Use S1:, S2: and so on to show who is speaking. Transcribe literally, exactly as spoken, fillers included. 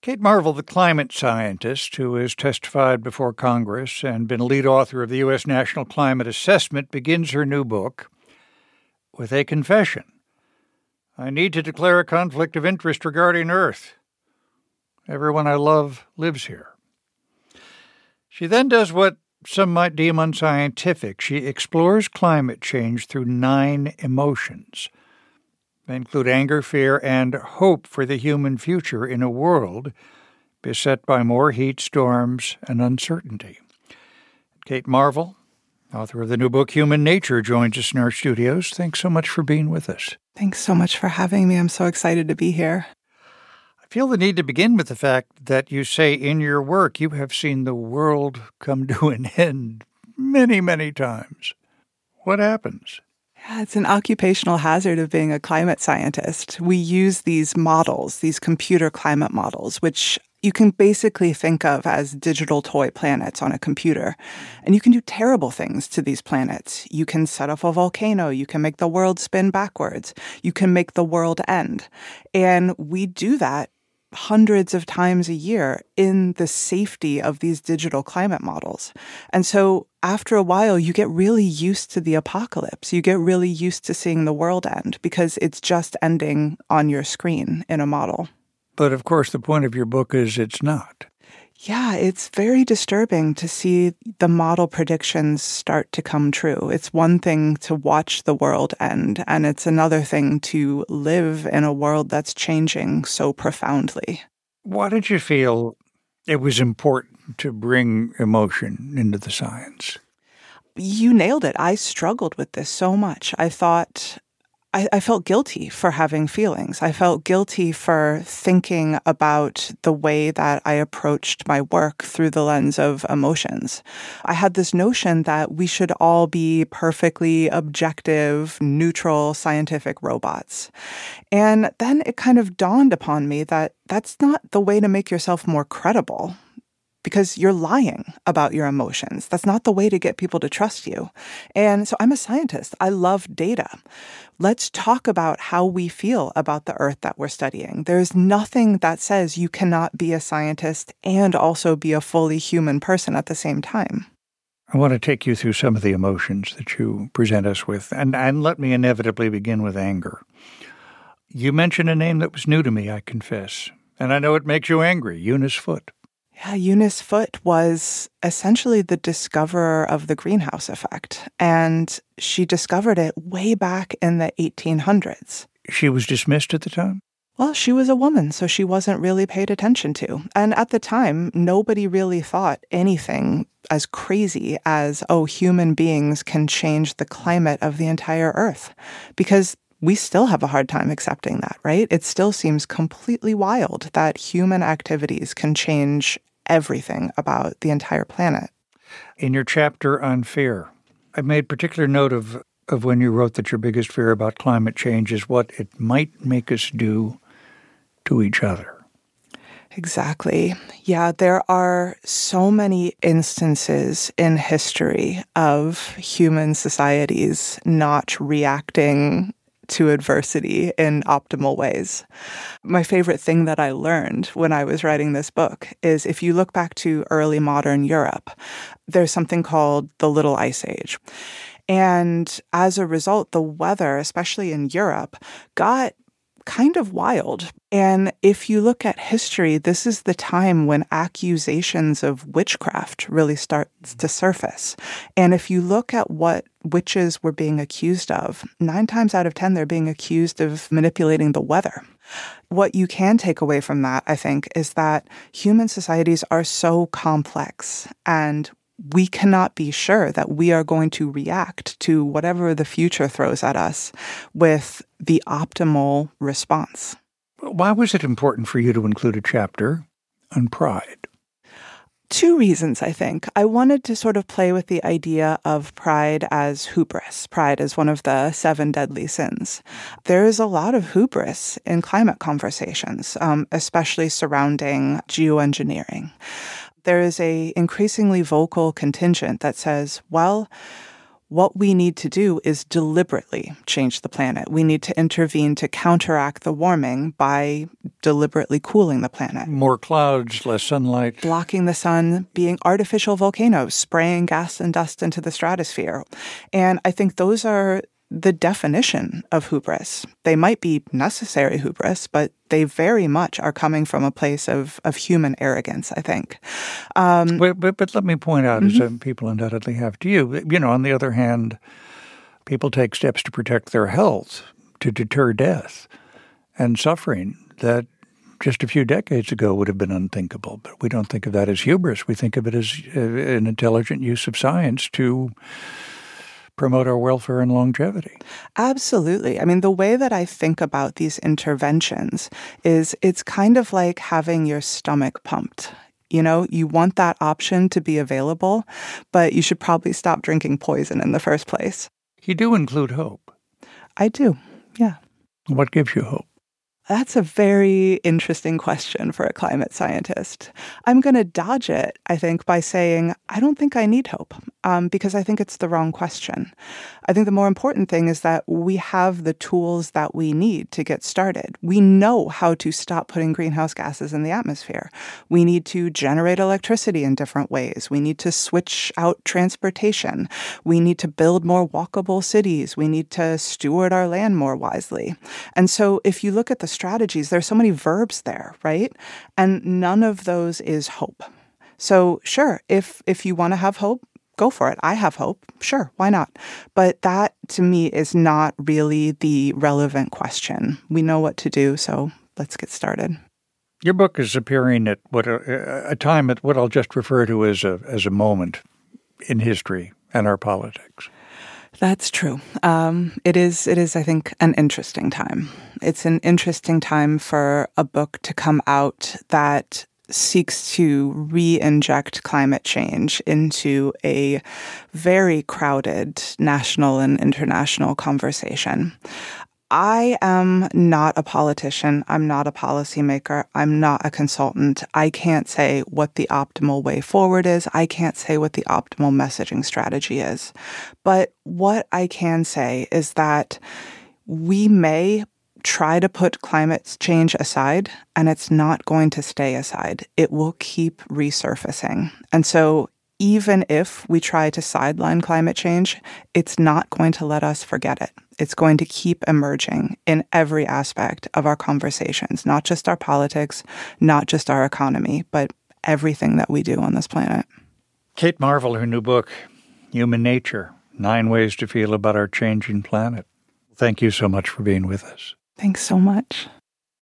S1: Kate Marvel, the climate scientist who has testified before Congress and been lead author of the U S National Climate Assessment, begins her new book with a confession. I need to declare a conflict of interest regarding Earth. Everyone I love lives here. She then does what some might deem unscientific. She explores climate change through nine emotions. They include anger, fear, and hope for the human future in a world beset by more heat, storms, and uncertainty. Kate Marvel, author of the new book Human Nature, joins us in our studios. Thanks so much for being with us.
S2: Thanks so much for having me. I'm so excited to be here.
S1: I feel the need to begin with the fact that you say in your work you have seen the world come to an end many, many times. What happens?
S2: Yeah, it's an occupational hazard of being a climate scientist. We use these models, these computer climate models, which you can basically think of as digital toy planets on a computer. And you can do terrible things to these planets. You can set off a volcano. You can make the world spin backwards. You can make the world end. And we do that hundreds of times a year in the safety of these digital climate models. And so after a while, you get really used to the apocalypse. You get really used to seeing the world end because it's just ending on your screen in a model.
S1: But of course, the point of your book is it's not.
S2: Yeah, it's very disturbing to see the model predictions start to come true. It's one thing to watch the world end, and it's another thing to live in a world that's changing so profoundly.
S1: Why did you feel it was important to bring emotion into the science?
S2: You nailed it. I struggled with this so much. I thought... I, I felt guilty for having feelings. I felt guilty for thinking about the way that I approached my work through the lens of emotions. I had this notion that we should all be perfectly objective, neutral, scientific robots. And then it kind of dawned upon me that that's not the way to make yourself more credible. Because you're lying about your emotions. That's not the way to get people to trust you. And so I'm a scientist. I love data. Let's talk about how we feel about the Earth that we're studying. There's nothing that says you cannot be a scientist and also be a fully human person at the same time.
S1: I want to take you through some of the emotions that you present us with, and, and let me inevitably begin with anger. You mentioned a name that was new to me, I confess, and I know it makes you angry, Eunice Foote.
S2: Yeah, Eunice Foote was essentially the discoverer of the greenhouse effect, and she discovered it way back in the eighteen hundreds.
S1: She was dismissed at the time?
S2: Well, she was a woman, so she wasn't really paid attention to. And at the time, nobody really thought anything as crazy as, oh, human beings can change the climate of the entire Earth, because we still have a hard time accepting that, right? It still seems completely wild that human activities can change everything about the entire planet.
S1: In your chapter on fear, I made particular note of, of when you wrote that your biggest fear about climate change is what it might make us do to each other.
S2: Exactly. Yeah, there are so many instances in history of human societies not reacting to adversity in optimal ways. My favorite thing that I learned when I was writing this book is if you look back to early modern Europe, there's something called the Little Ice Age. And as a result, the weather, especially in Europe, got kind of wild. And if you look at history, this is the time when accusations of witchcraft really starts to surface. And if you look at what witches were being accused of, nine times out of ten, they're being accused of manipulating the weather. What you can take away from that, I think, is that human societies are so complex, and we cannot be sure that we are going to react to whatever the future throws at us with the optimal response.
S1: Why was it important for you to include a chapter on pride?
S2: Two reasons, I think. I wanted to sort of play with the idea of pride as hubris. Pride is one of the seven deadly sins. There is a lot of hubris in climate conversations, um, especially surrounding geoengineering. There is a increasingly vocal contingent that says, well, What we need to do is deliberately change the planet. We need to intervene to counteract the warming by deliberately cooling the planet.
S1: More clouds, less sunlight.
S2: Blocking the sun, being artificial volcanoes, spraying gas and dust into the stratosphere. And I think those are the definition of hubris. They might be necessary hubris, but they very much are coming from a place of, of human arrogance, I think. Um,
S1: but, but, but let me point out,
S2: mm-hmm.
S1: as people undoubtedly have to you, you know, on the other hand, people take steps to protect their health, to deter death and suffering that just a few decades ago would have been unthinkable. But we don't think of that as hubris. We think of it as uh, an intelligent use of science to promote our welfare and longevity.
S2: Absolutely. I mean, the way that I think about these interventions is it's kind of like having your stomach pumped. You know, you want that option to be available, but you should probably stop drinking poison in the first place.
S1: You do include hope.
S2: I do, yeah.
S1: What gives you hope?
S2: That's a very interesting question for a climate scientist. I'm going to dodge it, I think, by saying I don't think I need hope, um, because I think it's the wrong question. I think the more important thing is that we have the tools that we need to get started. We know how to stop putting greenhouse gases in the atmosphere. We need to generate electricity in different ways. We need to switch out transportation. We need to build more walkable cities. We need to steward our land more wisely. And so if you look at the strategies, there's so many verbs there, right? And none of those is hope. So sure, if if you want to have hope, go for it. I have hope. Sure, why not? But that, to me, is not really the relevant question. We know what to do, so let's get started.
S1: Your book is appearing at what a, a time at what I'll just refer to as a as a moment in history and our politics.
S2: That's true. Um, it is, it is, I think, an interesting time. It's an interesting time for a book to come out that seeks to re-inject climate change into a very crowded national and international conversation. I am not a politician. I'm not a policymaker. I'm not a consultant. I can't say what the optimal way forward is. I can't say what the optimal messaging strategy is. But what I can say is that we may try to put climate change aside, and it's not going to stay aside. It will keep resurfacing. And so even if we try to sideline climate change, it's not going to let us forget it. It's going to keep emerging in every aspect of our conversations, not just our politics, not just our economy, but everything that we do on this planet.
S1: Kate Marvel, her new book, Human Nature, Nine Ways to Feel About Our Changing Planet. Thank you so much for being with us.
S2: Thanks so much.